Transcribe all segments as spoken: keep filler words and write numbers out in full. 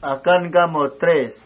Akan gamo tres.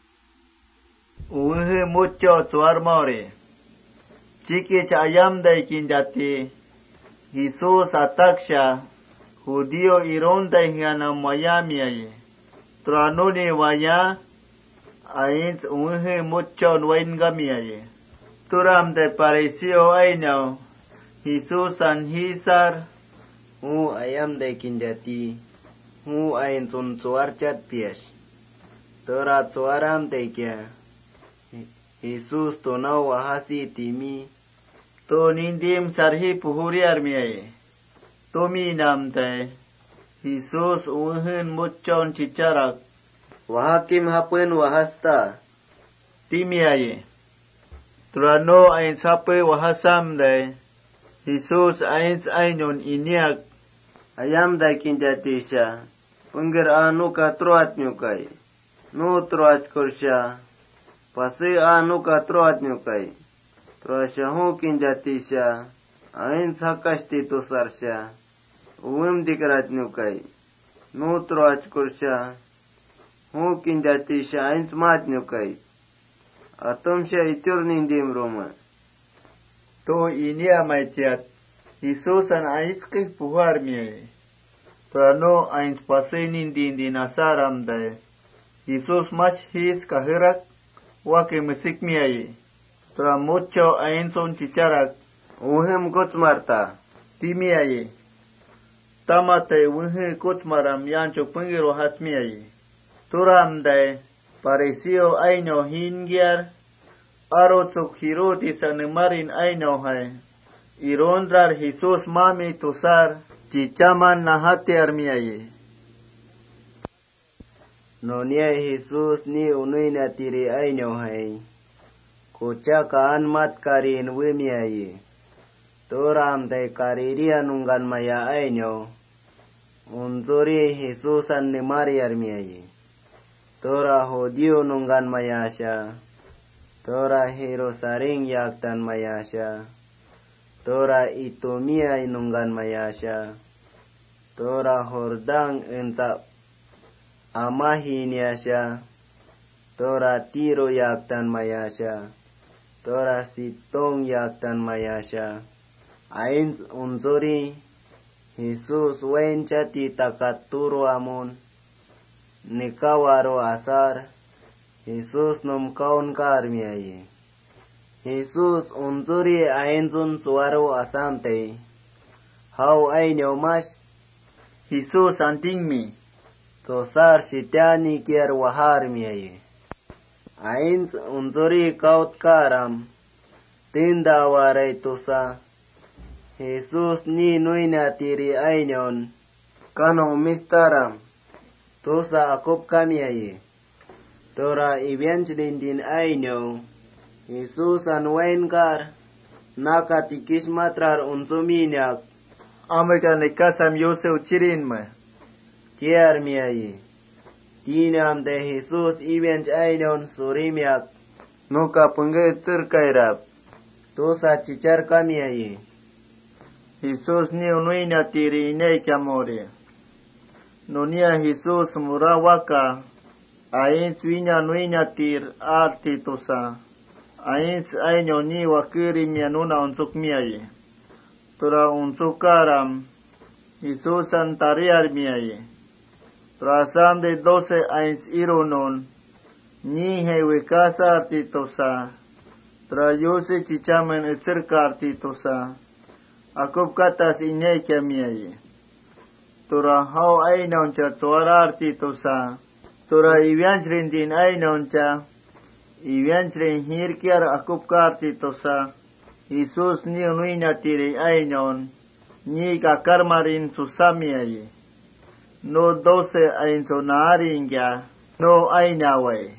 Uhe mucho tuar more. Chiki chayam dai kinjati. Jesus ataksha. Judío ironda hiana Miami aye. Tranuni waya. Ains uhe mucho nuain gami aye. Turam de pareció ainao. Jesus an hisar. Hu ayam de kinjati. Hu ain sun suar chat pies. Tora suaram de kya. Jesus tonau wahasi timi. To nindim sarhi puhuri armiaye. Tomi namte. Jesus uhen muchon chicharak. Wahakim hapen wahasta. Timiaye. Turano ain sape wahasam de. Jesus ains ainon iniak. Ayam da kinjatisha. Pengger anu ka troat nyukai. Nu troat kursha. Pasi anu ka troat nyukai. Troasha hu kinjatisha. Ains hakashti tusarsha. Uwim dikrat nyukai. Nu troat kursha. Hu kinjatisha ains mat nyukai. Atumsha itur nindim Roma. To inia maitiat. Jesus an ains ke puhar miaye. Prano ains pasenin din din asaram dae. Jesus mach his kahirak. Wake mesik miaye. Tra mucho ainson chicharak. Uhem kutsmarta. Timiaye. Tamate uhe kutsmaram yancho pengiro hasmiaye. Turam dae. Pareció aino hingiar. Arotsuk hiroti sanemarin aino hai. Irondrar Jesus mami tusar. Chichaman nahati armiaye. Nonia Jesus ni unuina tiri aino hai. Kucha kaan mat karin wimiaye. Toram de kariria nungan maya aino. Unzuri Jesus an nemari armiaye. Tora hodio nungan mayasha. Tora Jerusalem yaktan mayasha. Tora Itomia nungan mayasha. Tora Hordang enta amahiniasha. Tora Tiro yaktan mayasha. Tora Sitong yaktan mayasha. Ain unzuri Jesus wenchati takaturo amun. Nikawaro asar. Jesus nom kaun karmiaye. Jesus unzuri ainzun suaro asante. Hau ainyo mas. Jesus antingmi. Tosar sitani kier wahar miaye. Ains unzuri kaut karam. Tinda waray tosa. Jesus ni nuina tiri ainyon. Kano mistaram. Tosa akop kamiaye. Tora ibianjlin din ainyo. Jesus an wainkar. Nakatikis matrar unsuminyak. Amega nekasam yose uchirin me. Tiar miaye. Tinam de Jesus ibianj ainyon surimyak. Nuka penggetur kairap. Tosa chichar kamiaye. Jesus ni unuina tiri inay kamore. Nonia Jesus murawaka. Ains winya nuina tir arti tosa. Ains ainyo ni wakiri mianuna unsuk miaye. Tura unsukaram. Jesus antariar miaye. Tura asam de doce ains irunon. Ni hewekasa arti tosa. Tura yose chichamen etzerka arti tosa. Akup katas inay kamiaye. Tura hau ainoncha tuara arti tosa. Tura iwianchrin din ainoncha. Iwianchrin hirkiar akup karti tosa. Jesus ni unuina tiri ainon. Ni kakarmarin susamiaye. No doce ainsonaringya. No ainaway.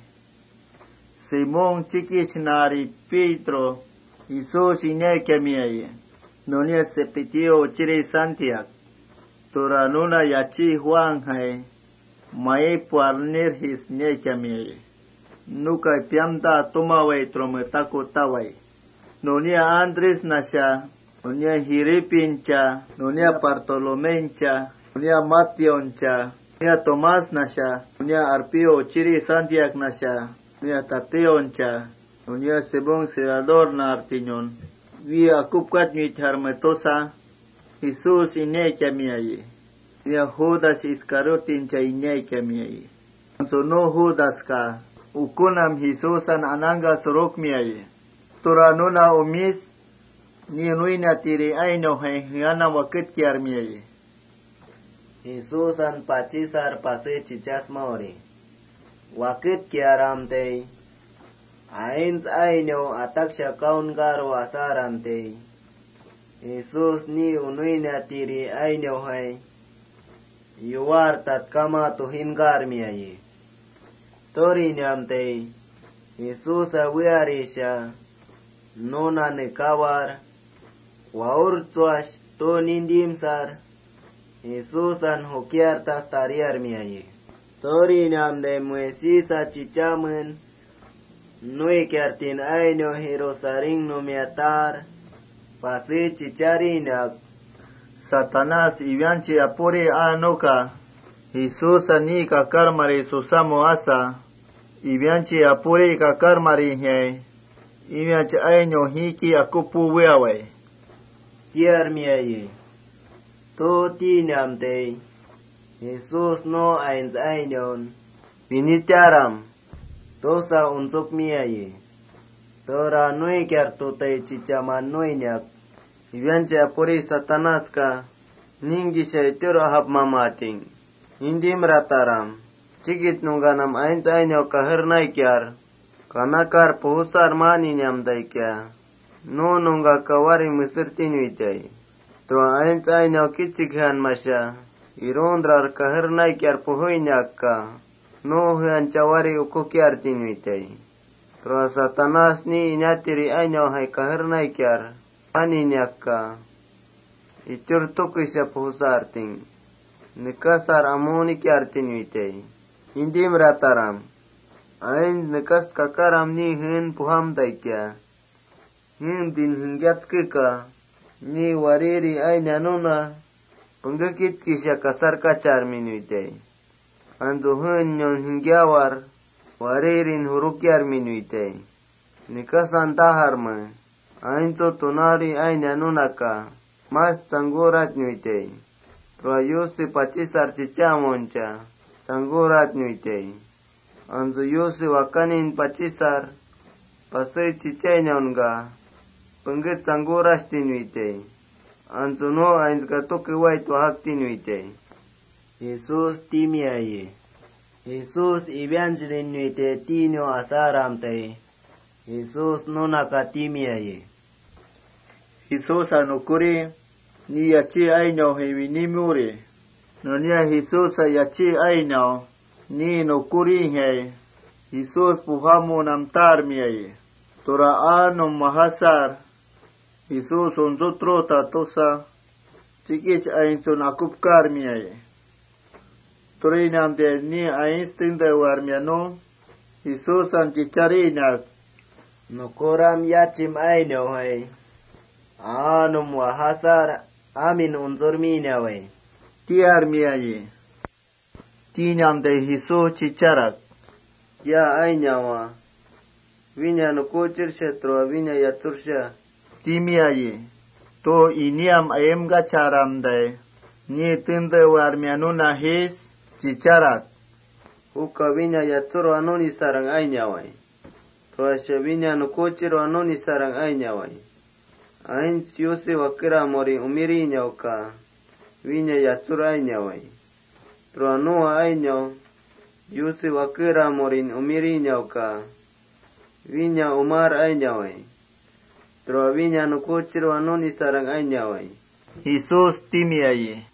Simon chikichnari Pedro. Jesus inay kamiaye. Nonia sepitio chiri Santiago. Tura nuna yachi Juan hai. Mae puarnir his nye kamiaye. Nuka piamta tumaway trometako taway. Nonia Andres nasha. Nonia Hiripincha. Nonia Bartolomencha. Nonia Mationcha. nia Tomás nasha, nia Arpio chiri Santiago nasha, nia Tateoncha, nia Sebón Serador na Artiñon, via akupkat ni Harmetosa, Jesús inecha miaye, nia Judas Iscariotin cha inecha miaye. So no Judas ka, ukunam Jesusan ananga sorok miaye. Turanuna umis, ni nuina tiri aino hai hiana wakit kiar miaye. Jesusan pachisar pase chichas maori. Wakit kiaramte. Ains aino ataksha kaun garo asaramte. Jesus ni unuina tiri aino hai. Yuar tatkama tuhingar miaye. Tori nyamte. Jesus awiarisha. Nona nekawar. Waur tsuash to nindim sar. Jesusan hokiar tas tariar miaye. Tori namde muesisa chichamen. Nui kiartin aino hirosaring no miatar. Pasi chicharinak. Satanás ivianchi apuri anoka. Jesusan ni kakarmari susamo asa. Ivianchi apuri kakarmari hei. Ivianchi aino hiki akupu weawai. Kiar miaye. To tinamte. Jesus no ains ainon. Vinitiaram. Tosa unsuk miaye. Tora nui kiartute chichaman nuinyak. Ivianche apuri Satanás ka. Ningi shaitiro hap mamating. Indim rataram. Chigit nunganam ains aino kahernai kiar. Kanakar puhusar mani nyamdai kya. No nunga kawari misirtinuitay. To ains aino kichikhan masha. Irondrar kahernai kiar puhuinyak ka. No huyan chawari ukukiar tinuitay. To Satanás ni inyatiri aino hai kahernai kiar. Ani nyakka. Itur tukisya puhusar ting. Nikasar amoni kiar tinuitay. Indim rataram. Ains nikas kakaram ni hin puham daikya. Hin din hingyat kika. Ni wariri aina nuna. Pungakit kisya kasar kachar minuitay. Andu hin nyon hingyawar. Waririn hurukyar minuitay. Nikasan taharma. Ainto tunari aina nuna ka. Mas sangurat nuitay. Trayusi pachisar chichamoncha. Sangurat nuitay. Anzu yusi wakanin pachisar. Pasay chichaynonga. Pungit sanguras tinuitay. Anzu no ains gatuki wait wahak tinuitay. Jesus timiaye. Jesus ibianjrin nuite tino asaramtay. Jesus no nakatimiaye. Jesus anukuri. Ni yachi aino hevinimuri. No niya Jesus yachi aino. Ni nukuri he. Jesus puhamu namtar miaye. Tora anum mahasar. Jesus unzutro tatosa. Chikich ainsun akupkar miaye. Tori namde ni ainstin de warmiano. Jesus an chicharinak. Nukuram yachim aino hai. Anum wahasar amin unzurmina hai. Tiar miaye. Tinam de Jesus chicharak. Ya ainyawa. Vinya nukuchir shetro vinya yatursha. Timiaye. To iniam ayem gacharam de. Ni tinde warmianuna his chicharak. Uka vinya yaturo anoni sarang ainyawai. To asha vinya nukuchiro anoni sarang ainyawai. Ains yusi wakira mori umiri nyauka. Vinya yatsura ainyawai. Troanua ainyaw. Yusi wakira morin umiri nyauka. Vinya umar ainyawai. Troa vinya nukuchiro anoni sarang ainyawai. Jesus timiaye.